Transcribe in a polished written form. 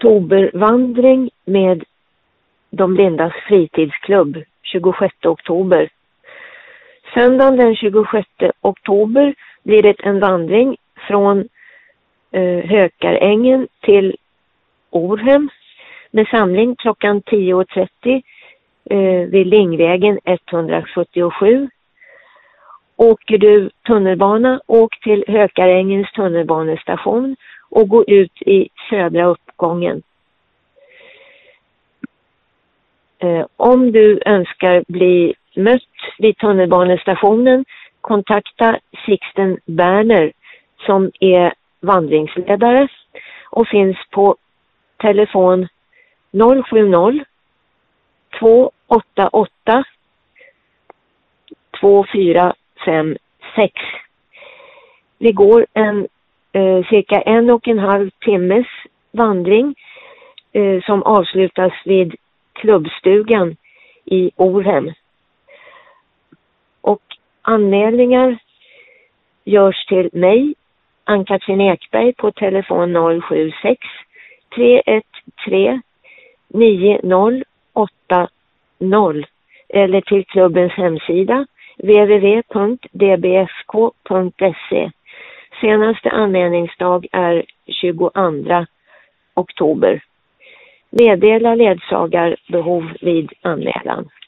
oktobervandring med de blindas fritidsklubb 26 oktober. Söndagen den 26 oktober blir det en vandring från Hökarängen till Orhem med samling klockan 10.30 vid Lingvägen 177. Åker du tunnelbana, åk till Hökarängens tunnelbanestation och gå ut i södra uppgången. Om du önskar bli mött vid tunnelbanestationen, kontakta Sixten Berner som är vandringsledare och finns på telefon 070 288 2456. Vi går en cirka 1,5 timmes vandring som avslutas vid klubbstugan i Orhem. Och anmälningar görs till mig, Ann-Katrin Ekberg, på telefon 076 313 9080 eller till klubbens hemsida www.dbfk.se. Senaste anmälningsdag är 22 oktober. Meddela ledsagarbehov vid anmälan.